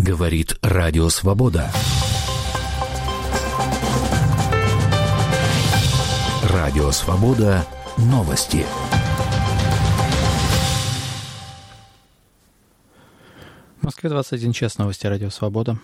Говорит Радио Свобода. Радио Свобода. Новости. В Москве 21 час. Новости Радио Свобода.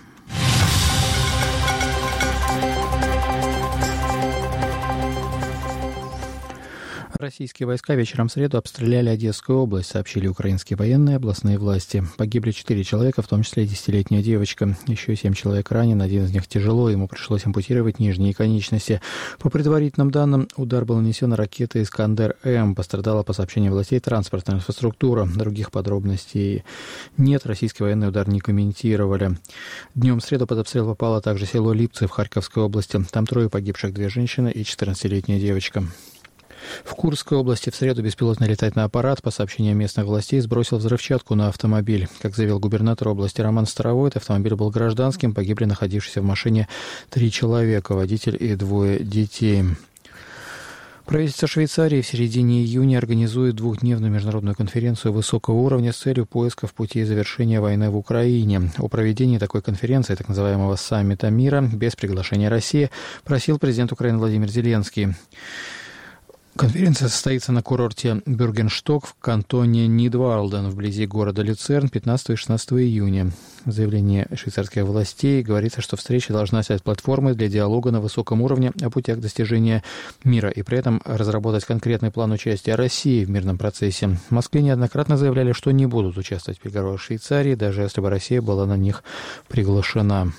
Российские войска вечером в среду обстреляли Одесскую область, сообщили украинские военные и областные власти. Погибли 4 человека, в том числе 10-летняя девочка. Еще 7 человек ранен, один из них тяжело, ему пришлось ампутировать нижние конечности. По предварительным данным, удар был нанесен ракетой «Искандер-М». Пострадала, по сообщению властей, транспортная инфраструктура. Других подробностей нет, российские военные удар не комментировали. Днем в среду под обстрел попало также село Липцы в Харьковской области. Там 3 погибших, 2 женщины и 14-летняя девочка. В Курской области в среду беспилотный летательный аппарат, по сообщениям местных властей, сбросил взрывчатку на автомобиль. Как заявил губернатор области Роман Старовойт, автомобиль был гражданским, погибли находившиеся в машине 3 человека, водитель и 2 детей. Правительство Швейцарии в середине июня организует 2-дневную международную конференцию высокого уровня с целью поисков путей завершения войны в Украине. О проведении такой конференции, так называемого саммита мира, без приглашения России, просил президент Украины Владимир Зеленский. Конференция состоится на курорте Бюргеншток в кантоне Нидвалден, вблизи города Люцерн, 15 и 16 июня. В заявлении швейцарских властей говорится, что встреча должна стать платформой для диалога на высоком уровне о путях достижения мира и при этом разработать конкретный план участия России в мирном процессе. В Москве неоднократно заявляли, что не будут участвовать в переговорах Швейцарии, даже если бы Россия была на них приглашена.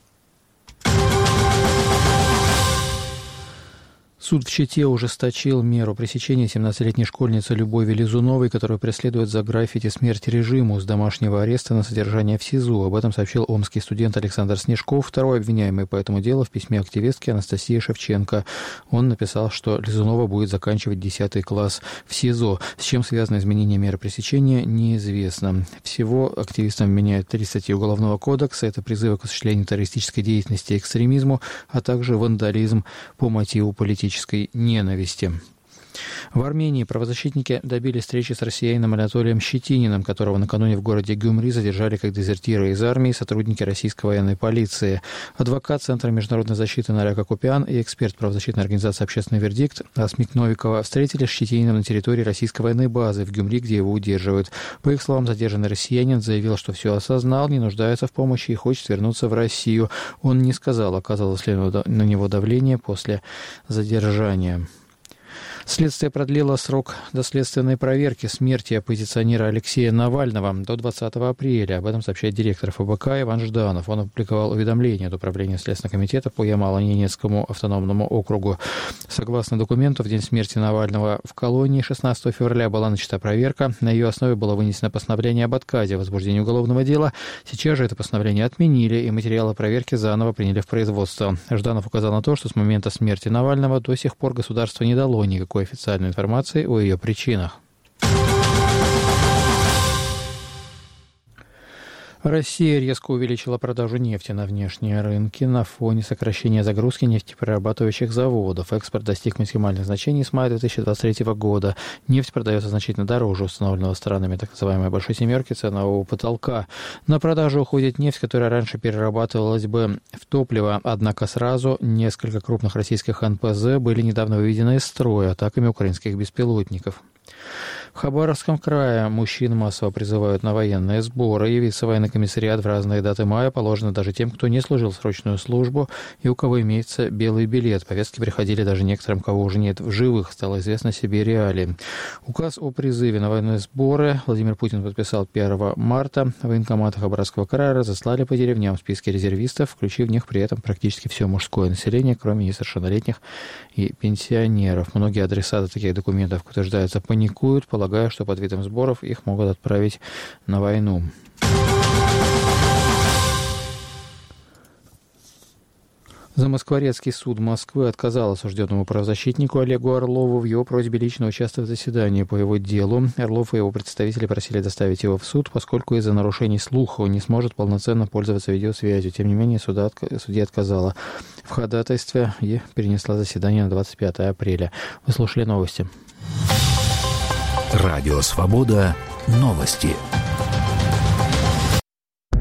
Суд в Чите ужесточил меру пресечения 17-летней школьницы Любови Лизуновой, которую преследует за граффити «Смерть режиму» с домашнего ареста на содержание в СИЗО. Об этом сообщил омский студент Александр Снежков, второй обвиняемый по этому делу, в письме активистки Анастасии Шевченко. Он написал, что Лизунова будет заканчивать 10 класс в СИЗО. С чем связано изменение меры пресечения, неизвестно. Всего активистам меняют 3 статьи Уголовного кодекса. Это призывы к осуществлению террористической деятельности и экстремизму, а также вандализм по мотиву политической ненависти. В Армении правозащитники добились встречи с россиянином Анатолием Щетининым, которого накануне в городе Гюмри задержали как дезертира из армии сотрудники российской военной полиции. Адвокат Центра международной защиты Наряк Акупян и эксперт правозащитной организации «Общественный вердикт» Асмик Новикова встретились с Щетининым на территории российской военной базы в Гюмри, где его удерживают. По их словам, задержанный россиянин заявил, что все осознал, не нуждается в помощи и хочет вернуться в Россию. Он не сказал, оказалось ли на него давление после задержания. Следствие продлило срок доследственной проверки смерти оппозиционера Алексея Навального до 20 апреля. Об этом сообщает директор ФБК Иван Жданов. Он опубликовал уведомление от Управления Следственного комитета по Ямало-Ненецкому автономному округу. Согласно документу, в день смерти Навального в колонии 16 февраля была начата проверка. На ее основе было вынесено постановление об отказе в возбуждении уголовного дела. Сейчас же это постановление отменили, и материалы проверки заново приняли в производство. Жданов указал на то, что с момента смерти Навального до сих пор государство не дало никакой официальной информации о ее причинах. Россия резко увеличила продажу нефти на внешние рынки на фоне сокращения загрузки нефтеперерабатывающих заводов. Экспорт достиг максимальных значений с мая 2023 года. Нефть продается значительно дороже установленного странами так называемой «большой семерки» ценового потолка. На продажу уходит нефть, которая раньше перерабатывалась бы в топливо. Однако сразу несколько крупных российских НПЗ были недавно выведены из строя атаками украинских беспилотников. В Хабаровском крае мужчин массово призывают на военные сборы. Явиться в военный комиссариат в разные даты мая положено даже тем, кто не служил срочную службу и у кого имеется белый билет. Повестки приходили даже некоторым, кого уже нет в живых. Стало известно себе реалии. Указ о призыве на военные сборы Владимир Путин подписал 1 марта. Военкоматы Хабаровского края разослали по деревням списки резервистов, включив в них при этом практически все мужское население, кроме несовершеннолетних и пенсионеров. Многие адресаты таких документов, как утверждается, паникуют, полагая, что под видом сборов их могут отправить на войну. Замоскворецкий суд Москвы отказал осужденному правозащитнику Олегу Орлову в его просьбе лично участвовать в заседании по его делу. Орлов и его представители просили доставить его в суд, поскольку из-за нарушений слуха он не сможет полноценно пользоваться видеосвязью. Тем не менее, судья отказала в ходатайстве и перенесла заседание на 25 апреля. Вы слушали новости. Радио «Свобода». Новости.